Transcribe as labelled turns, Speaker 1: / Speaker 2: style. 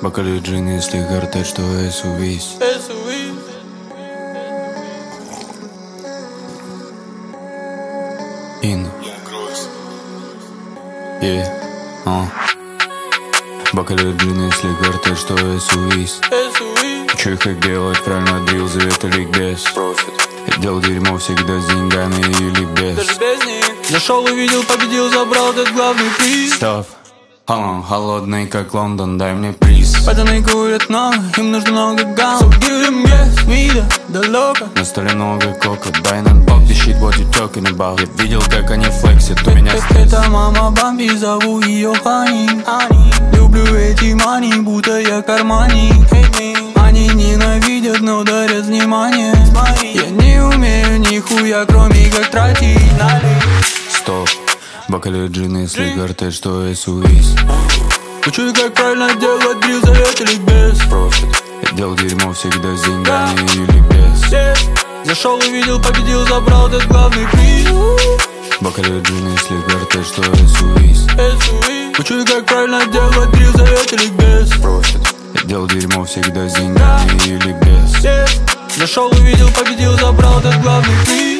Speaker 1: Бокали джин, если гортать, что эсувись. Ин. Бокали джин, если гортать, что эсувись. Учу их как делать правильно, дрил, завет или ликбез. Я делал дерьмо всегда с деньгами или без.
Speaker 2: Зашел, увидел, победил, забрал этот главный приз.
Speaker 1: Став, холодный как Лондон, дай мне приз.
Speaker 2: Пацаны курят много, им нужно много гамм. So give them yes, вида, далеко.
Speaker 1: На столе много кока, дай нам бак. This shit what you talking about. Я видел, как они флексят, у меня стресс.
Speaker 2: Это мама Бамби, зову ее Хани. Люблю эти мани, будто я кармани. Они ненавидят, но дарят внимание. Я не умею нихуя, кроме как тратить.
Speaker 1: Стоп, бокали джин, если гортать, что эсувись.
Speaker 2: Учу, как правильно делать дрил, завет или без.
Speaker 1: Я делал дерьмо всегда с деньгами или без.
Speaker 2: Зашел, увидел, победил, забрал этот главный приз.
Speaker 1: Бокали джин, если гортать, что эсувись.
Speaker 2: Учу, как правильно делать дрил, завет или без.
Speaker 1: Я делал дерьмо всегда с деньгами или без.
Speaker 2: Зашел, увидел, победил, забрал этот главный приз.